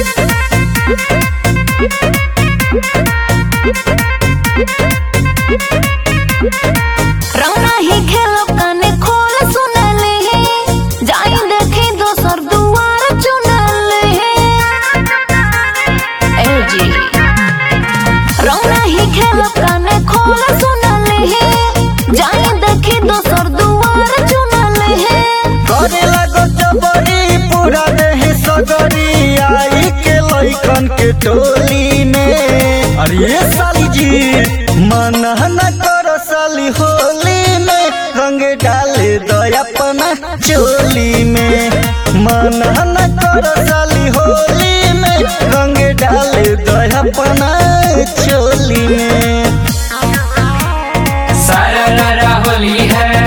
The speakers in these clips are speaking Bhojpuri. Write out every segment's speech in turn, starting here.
रौना ही खेलो काने खोल सुनले जाई देखे दोसर दुआर चुनले ए जी रौना ही खेलो काने खोल सुनले जाई देखे दोसर दुआर चुनले करे लगो जबरी पूरा देह सगरी आई के लइकन के टोली में। अरे साली जी मन न कर साली होली में रंग डाले दो अपना चोली में। मन न कर साली होली में रंग डाले दो अपना चोली में। सारा रारा होली है,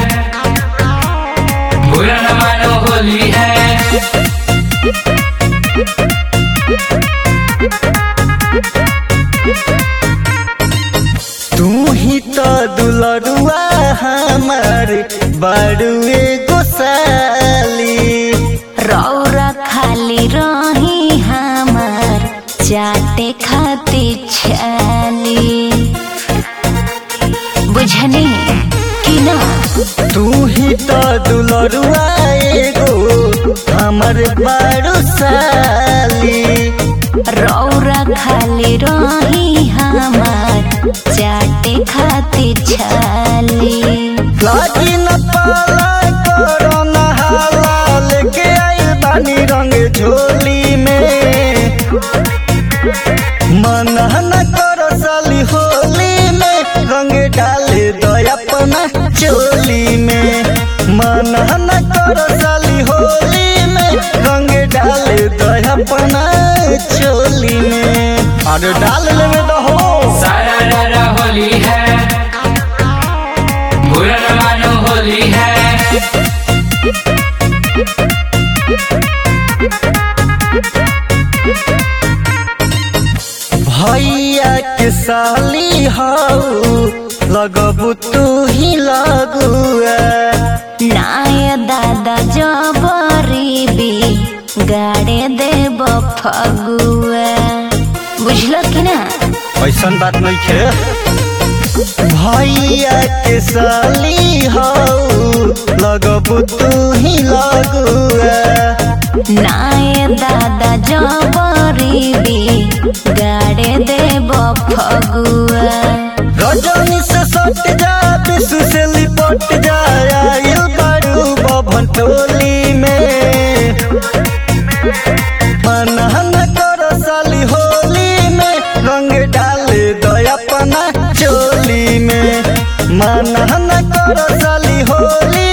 बुरा न मानो होली है। तू ही तो दुलरुआ हमार बड़ुए गोसाली। रौरा खाली रही हमार चाटे खाती छाली बुझनी कि ना। तू ही तो दुलरुआ एगो हमर बड़ू साली। रौरा खाली रही हमार चाटे खाती छाली लागी न पाला करो न हाला लेके आई बानी रंग झोली में। मन न करो साली होली में रंग डाले दो अपना चोली में। मन न करो साली होली में रंग डाले दो अपना चोली में। अरे डाल लेवे दो हो। सारा रारा होली है, बुरा न मानो होली है। भैया के साली हाउ लगबू तू ही लगुआ। नाय दादा जबरी भी गाड़े देब फगुआ बुझल कि ना। ऐसन बात नहीं खे। भैया के साली हाउ लगबू तू ही लगुआ। नाय दादा जबरी भी गाड़े देब फगुआ रजनी से सट जा विश्व से लिपट जा आइल बारू बभन टोली में। मन न कर साली होली में रंग डाले दो अपना चोली में। मन न कर साली होली